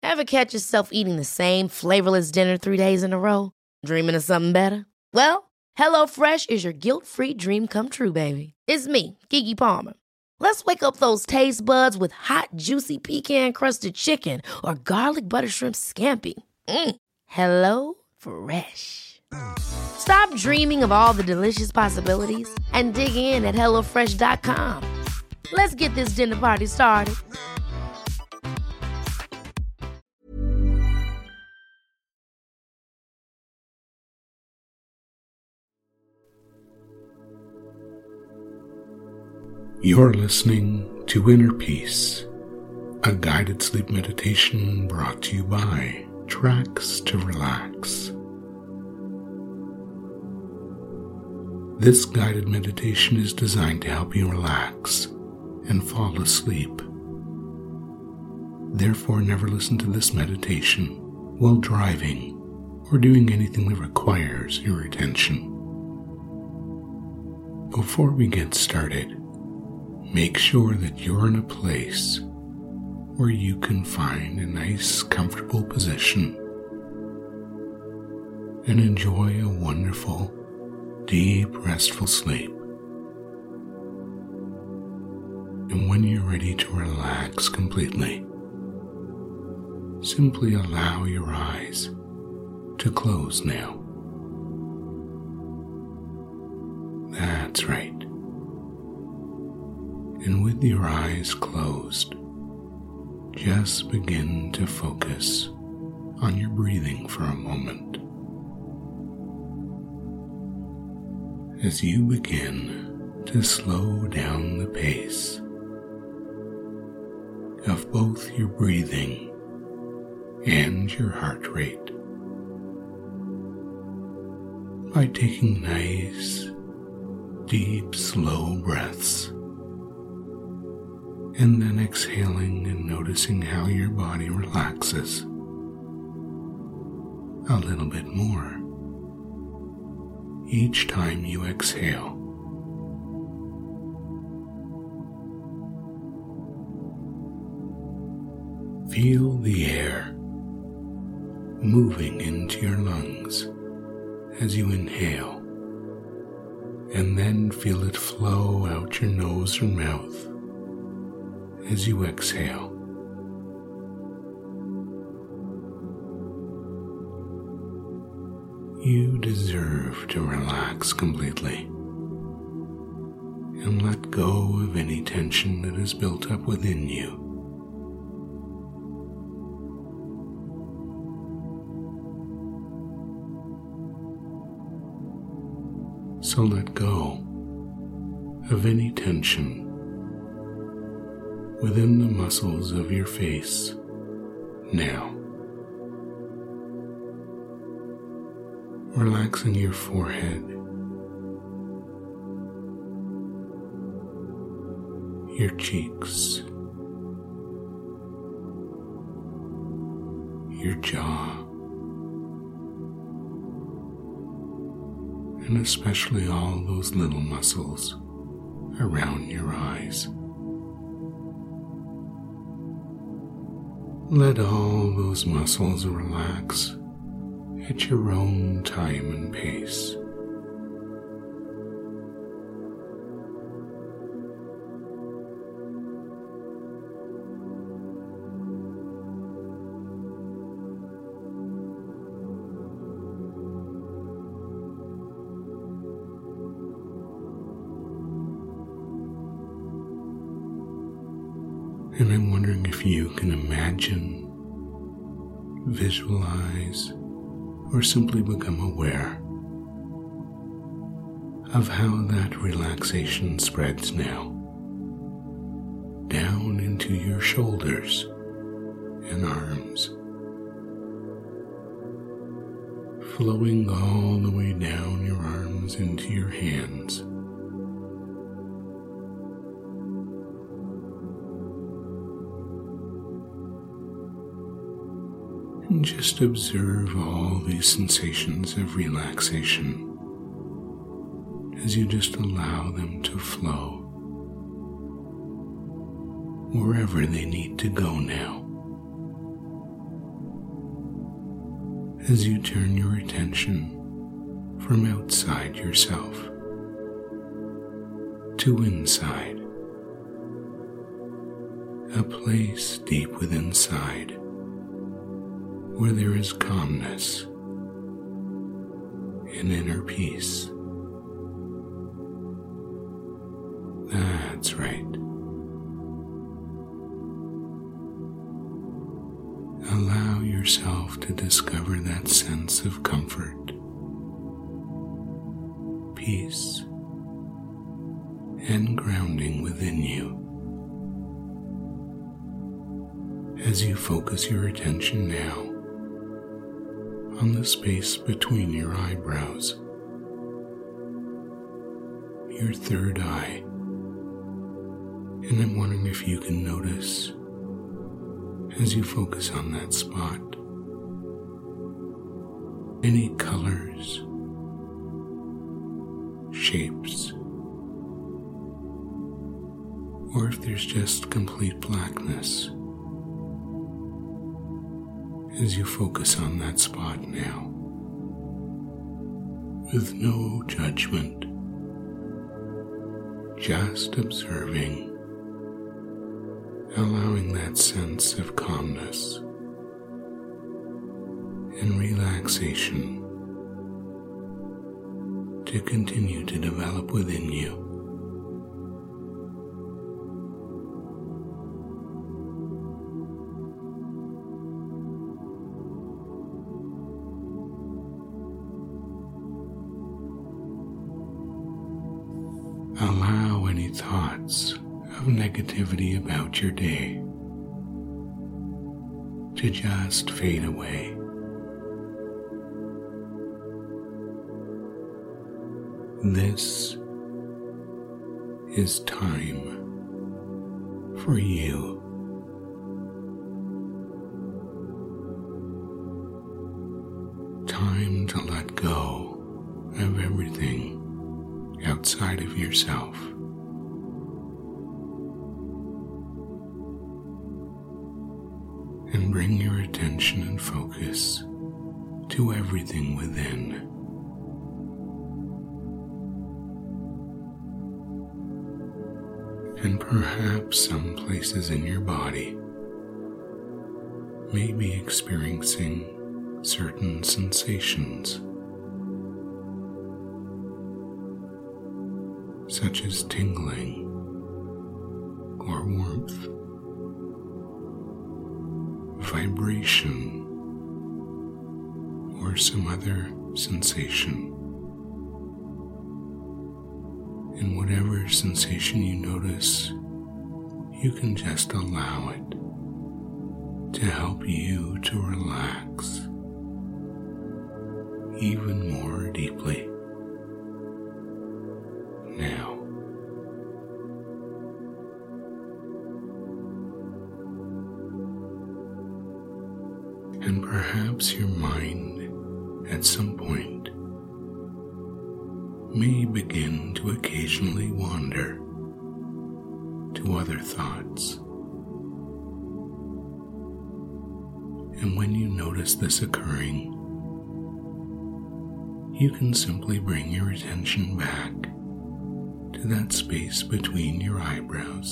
Ever catch yourself eating the same flavorless dinner 3 days in a row? Dreaming of something better? Well, HelloFresh is your guilt-free dream come true, baby. It's me, Keke Palmer. Let's wake up those taste buds with hot, juicy pecan-crusted chicken or garlic butter shrimp scampi. Hello Fresh. Stop dreaming of all the delicious possibilities and dig in at HelloFresh.com. Let's get this dinner party started. You're listening to Inner Peace, a guided sleep meditation brought to you by Tracks to Relax. This guided meditation is designed to help you relax and fall asleep. Therefore, never listen to this meditation while driving or doing anything that requires your attention. Before we get started, make sure that you're in a place where you can find a nice, comfortable position and enjoy a wonderful, deep, restful sleep. And when you're ready to relax completely, simply allow your eyes to close now. That's right. And with your eyes closed, just begin to focus on your breathing for a moment. As you begin to slow down the pace of both your breathing and your heart rate by taking nice, deep, slow breaths, and then exhaling and noticing how your body relaxes a little bit more each time you exhale. Feel the air moving into your lungs as you inhale, and then feel it flow out your nose or mouth as you exhale. You deserve to relax completely and let go of any tension that is built up within you. So let go of any tension within the muscles of your face now. Relaxing your forehead, your cheeks, your jaw, and especially all those little muscles around your eyes. Let all those muscles relax at your own time and pace. And I'm wondering if you can imagine, visualize, or simply become aware of how that relaxation spreads now down into your shoulders and arms, flowing all the way down your arms into your hands. And just observe all these sensations of relaxation as you just allow them to flow wherever they need to go now. as you turn your attention from outside yourself to inside, a place deep within inside where there is calmness and inner peace. That's right. Allow yourself to discover that sense of comfort, peace, and grounding within you as you focus your attention now on the space between your eyebrows, your third eye, and I'm wondering if you can notice, as you focus on that spot, any colors, shapes, or if there's just complete blackness as you focus on that spot now, with no judgment, just observing, allowing that sense of calmness and relaxation to continue to develop within you. Allow any thoughts of negativity about your day to just fade away. This is time for you. Time to let go of everything outside of yourself. And bring your attention and focus to everything within. And perhaps some places in your body may be experiencing certain sensations, such as tingling or warmth, vibration, or some other sensation. And whatever sensation you notice, you can just allow it to help you to relax even more deeply. Now, and perhaps your mind at some point may begin to occasionally wander to other thoughts. And when you notice this occurring, you can simply bring your attention back to that space between your eyebrows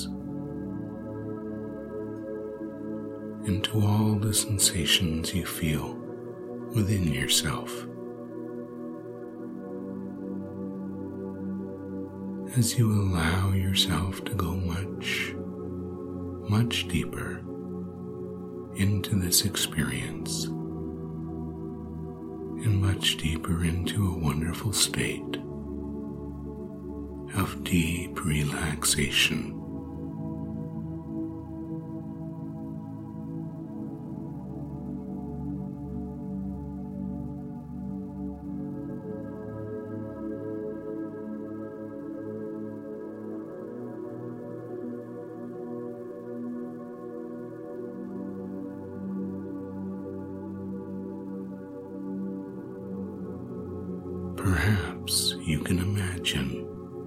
and to all the sensations you feel within yourself. As you allow yourself to go much, much deeper into this experience and much deeper into a wonderful state of deep relaxation. Perhaps you can imagine,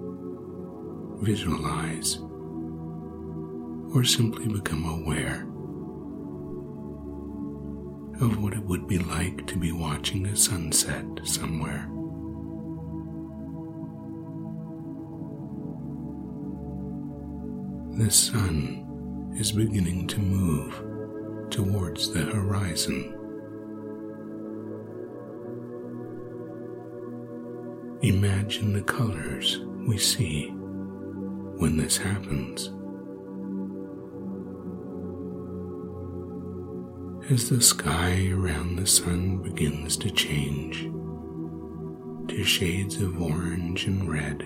visualize, or simply become aware of what it would be like to be watching a sunset somewhere. The sun is beginning to move towards the horizon. Imagine the colors we see when this happens. As the sky around the sun begins to change to shades of orange and red,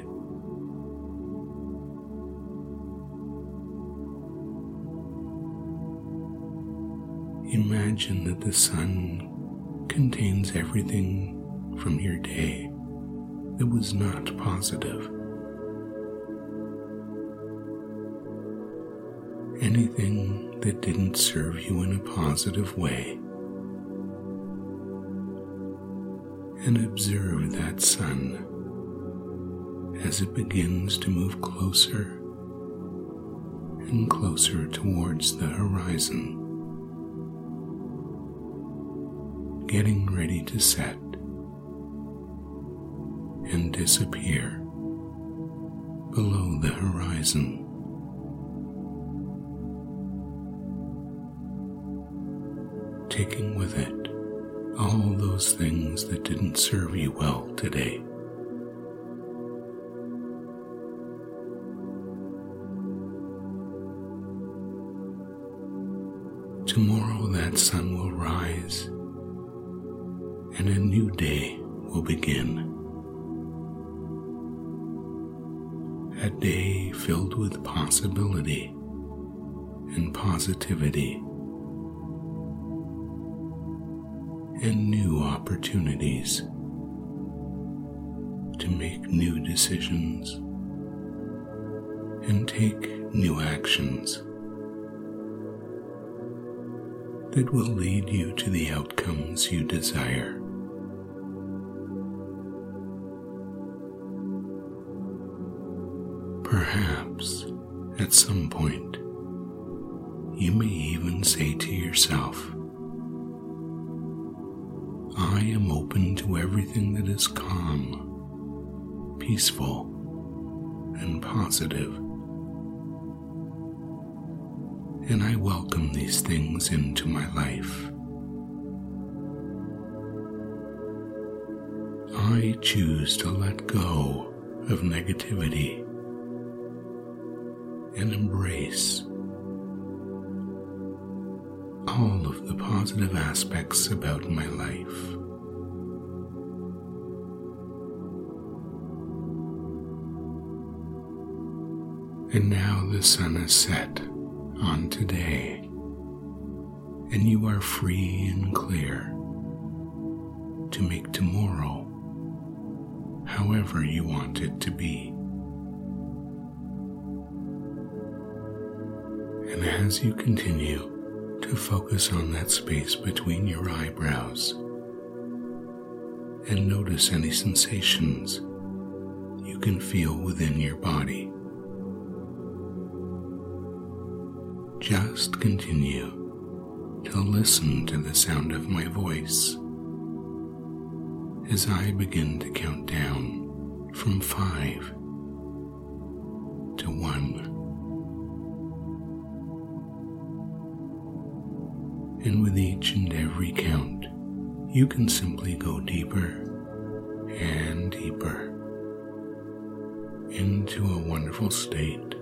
imagine that the sun contains everything from your day that was not positive. Anything that didn't serve you in a positive way. And observe that sun as it begins to move closer and closer towards the horizon, getting ready to set and disappear below the horizon. Taking with it all those things that didn't serve you well today. Tomorrow that sun will rise and a new day will begin. A day filled with possibility and positivity and new opportunities to make new decisions and take new actions that will lead you to the outcomes you desire. Perhaps at some point you may even say to yourself, I am open to everything that is calm, peaceful, and positive, and I welcome these things into my life. I choose to let go of negativity and embrace all of the positive aspects about my life. And now the sun is set on today, and you are free and clear to make tomorrow however you want it to be. And as you continue to focus on that space between your eyebrows and notice any sensations you can feel within your body, just continue to listen to the sound of my voice as I begin to count down from 5 to 1. And with each and every count, you can simply go deeper and deeper into a wonderful state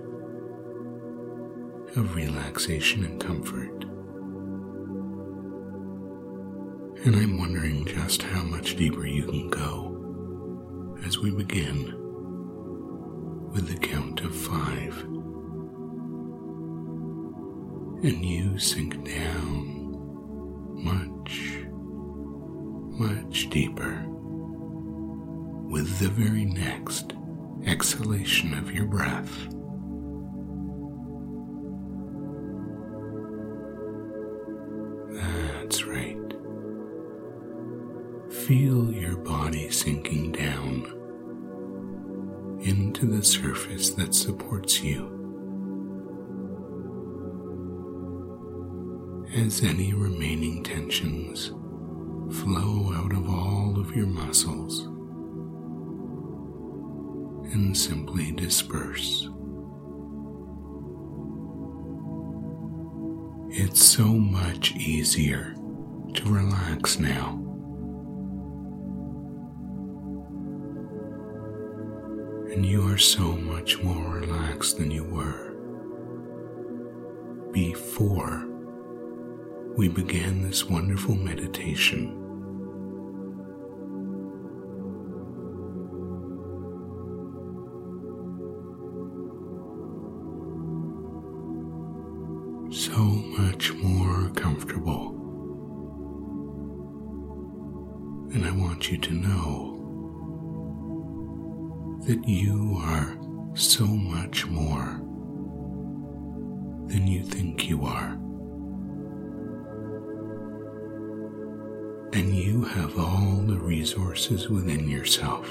of relaxation and comfort. And I'm wondering just how much deeper you can go as we begin with the count of 5. And you sink down much, much deeper with the very next exhalation of your breath. That's right. Feel your body sinking down into the surface that supports you. as any remaining tensions flow out of all of your muscles and simply disperse. It's so much easier to relax now. And you are so much more relaxed than you were before we began this wonderful meditation. So much more comfortable. And I want you to know that you are so much more than you think you are. And you have all the resources within yourself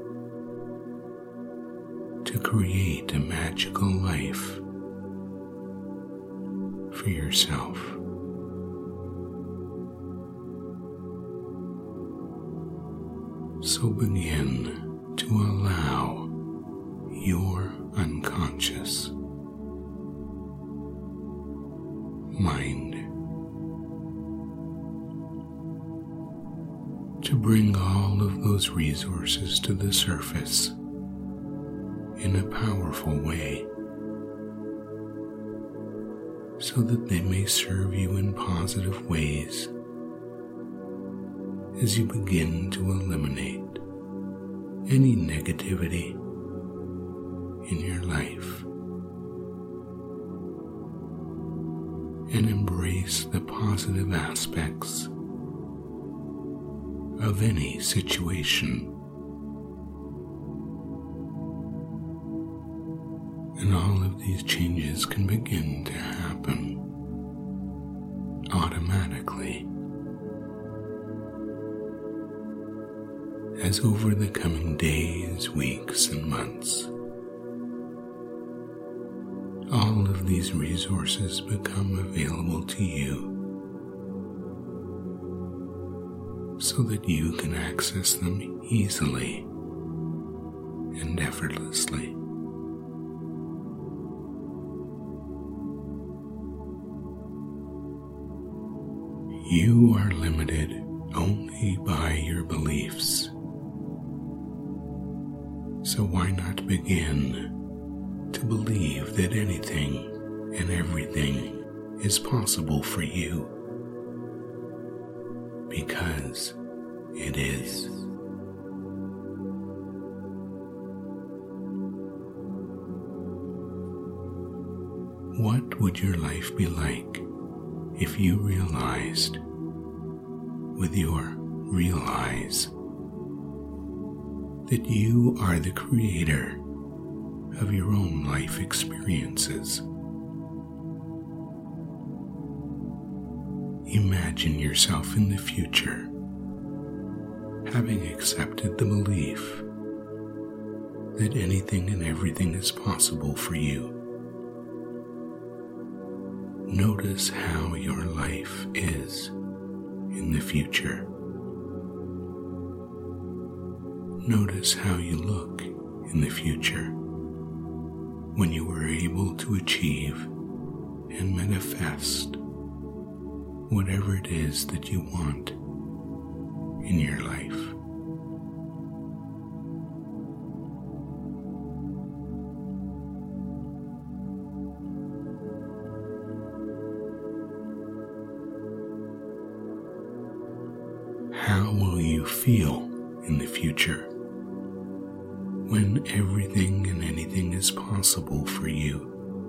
to create a magical life for yourself. So begin to allow your unconscious mind to bring all of those resources to the surface in a powerful way, so that they may serve you in positive ways as you begin to eliminate any negativity in your life and embrace the positive aspects of any situation. And all of these changes can begin to happen automatically as over the coming days, weeks, and months, all of these resources become available to you so that you can access them easily and effortlessly. You are limited only by your beliefs. So why not begin to believe that anything and everything is possible for you? Because it is. What would your life be like if you realized with your real eyes that you are the creator of your own life experiences? Imagine yourself in the future, having accepted the belief that anything and everything is possible for you. Notice how your life is in the future. Notice how you look in the future when you were able to achieve and manifest whatever it is that you want in your life. How will you feel in the future when everything and anything is possible for you?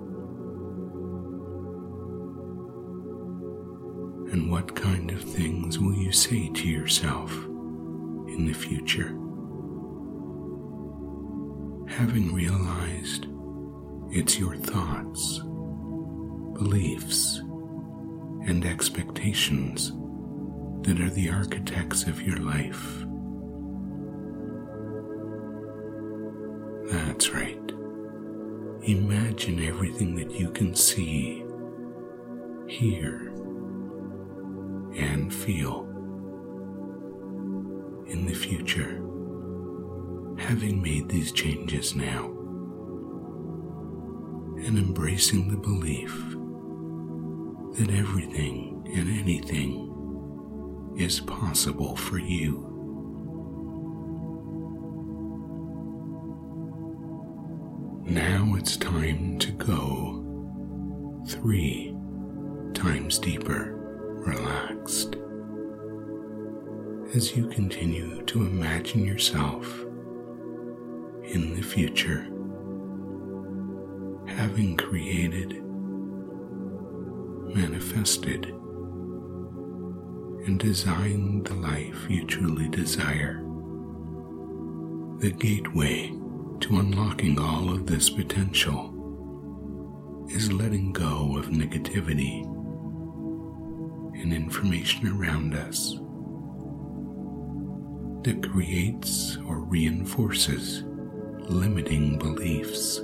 And what kind of things will you say to yourself in the future? Having realized it's your thoughts, beliefs, and expectations that are the architects of your life. That's right. Imagine everything that you can see, hear, and feel in the future, having made these changes now, and embracing the belief that everything and anything is possible for you. Now it's time to go 3 times deeper, relaxed, as you continue to imagine yourself in the future, having created, manifested, and designed the life you truly desire. The gateway to unlocking all of this potential is letting go of negativity and information around us that creates or reinforces limiting beliefs.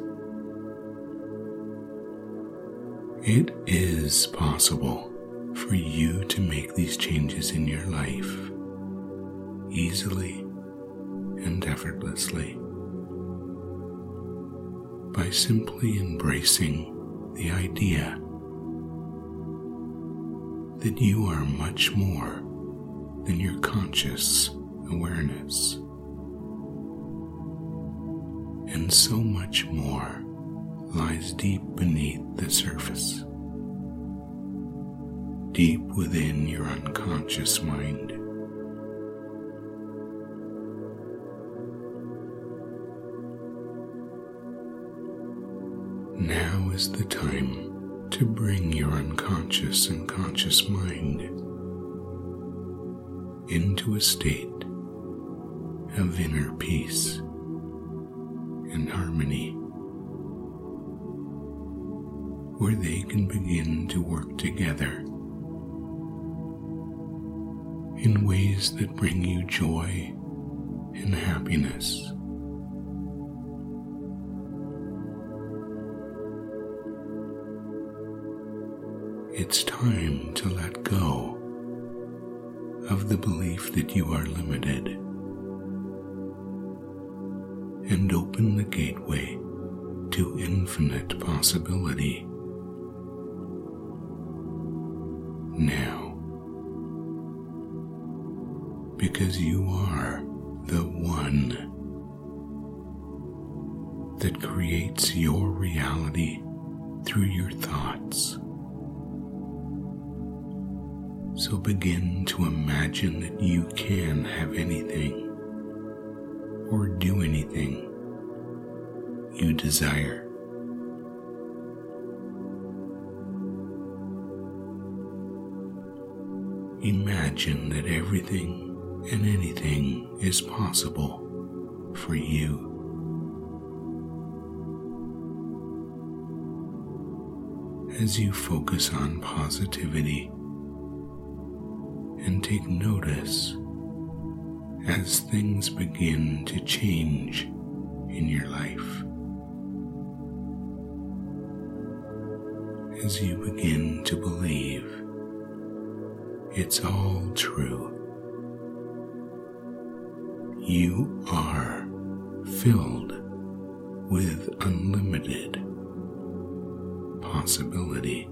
It is possible for you to make these changes in your life easily and effortlessly by simply embracing the idea that you are much more than your conscious awareness, and so much more lies deep beneath the surface, deep within your unconscious mind. Now is the time to bring your unconscious and conscious mind into a state of inner peace and harmony, where they can begin to work together in ways that bring you joy and happiness. It's time to let go of the belief that you are limited and open the gateway to infinite possibility. Now, because you are the one that creates your reality through your thoughts. So begin to imagine that you can have anything or do anything you desire. Imagine that everything and anything is possible for you. As you focus on positivity and take notice as things begin to change in your life, as you begin to believe it's all true. You are filled with unlimited possibility.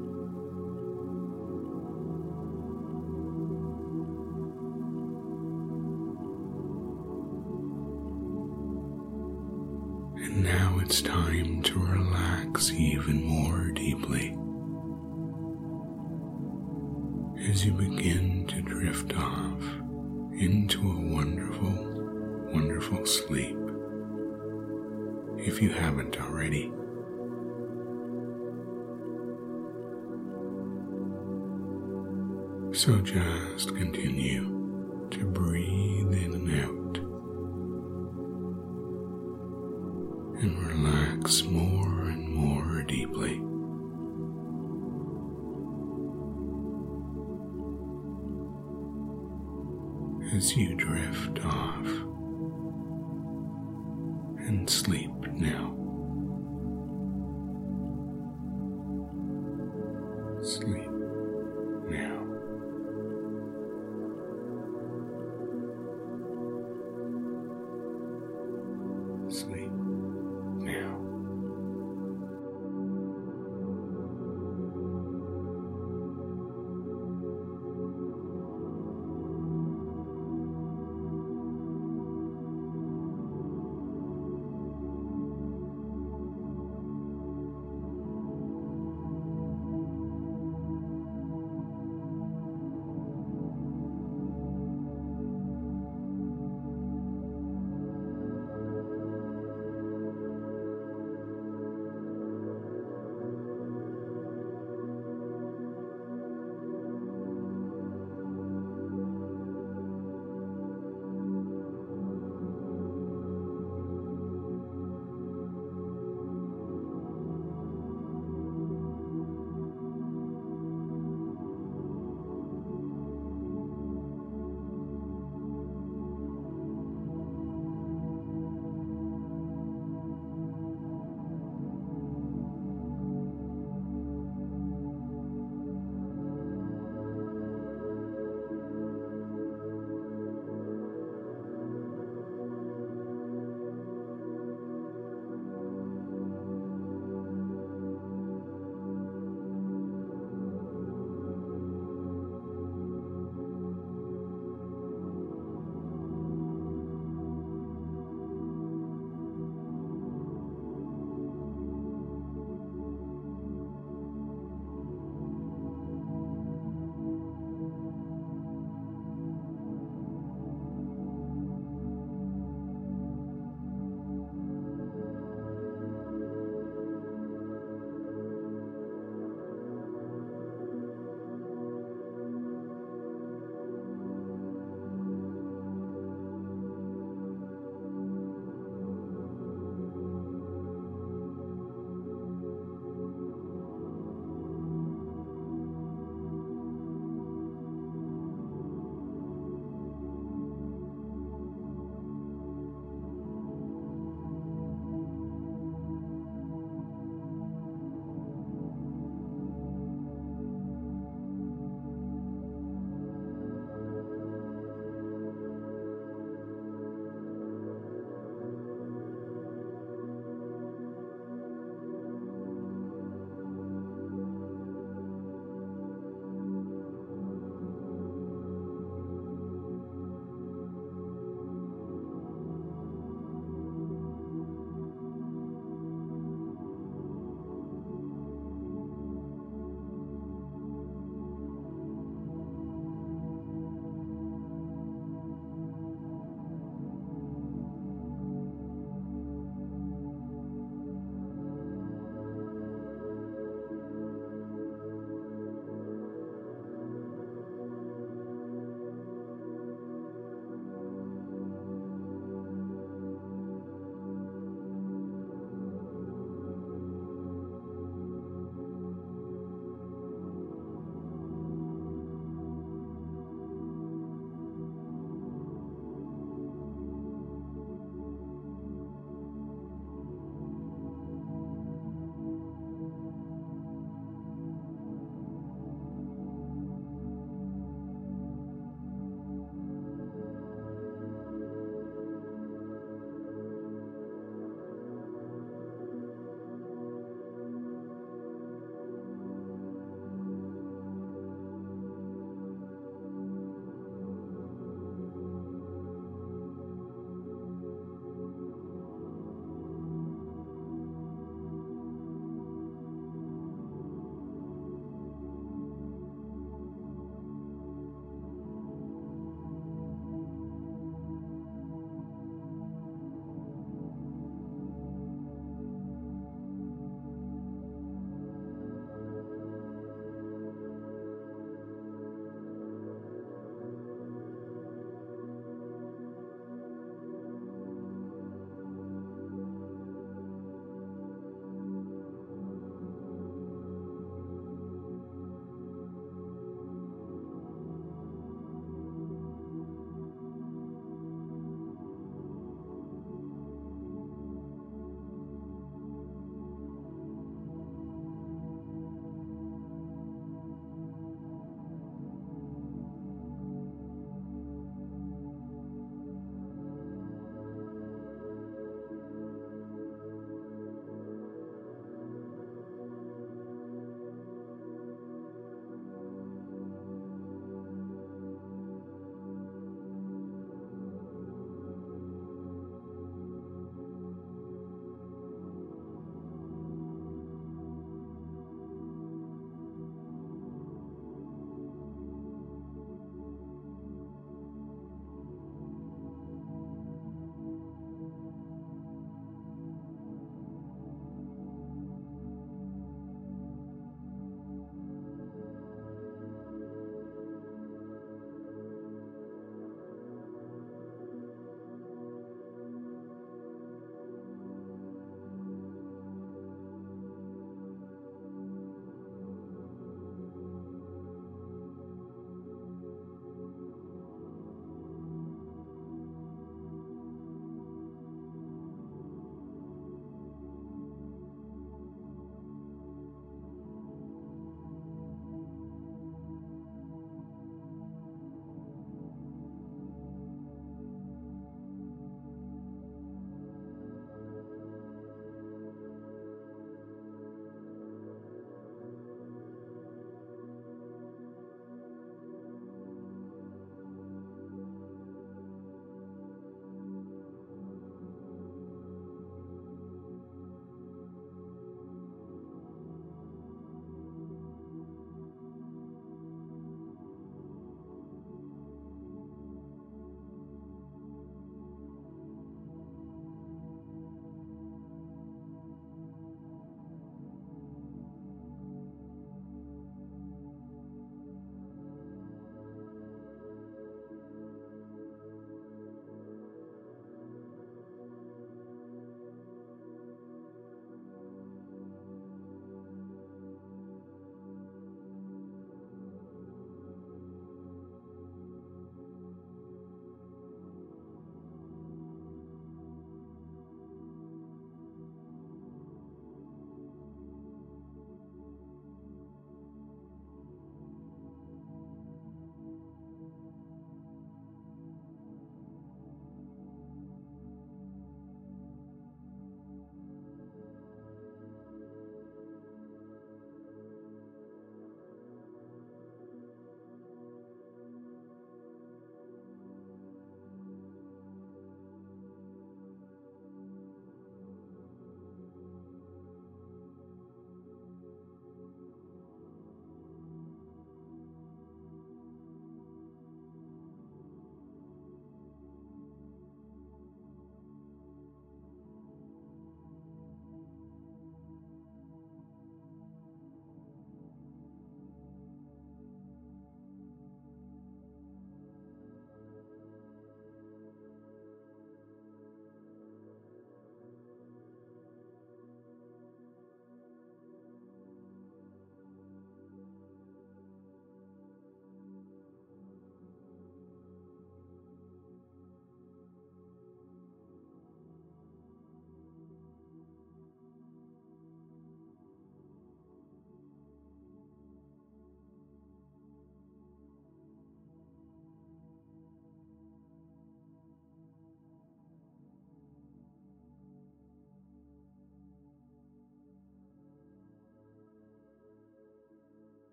And now it's time to relax even more deeply as you begin to drift off into a wonderful, wonderful sleep, if you haven't already. So just continue to breathe in and out and relax more and more deeply. As you drift off and sleep now. Sleep.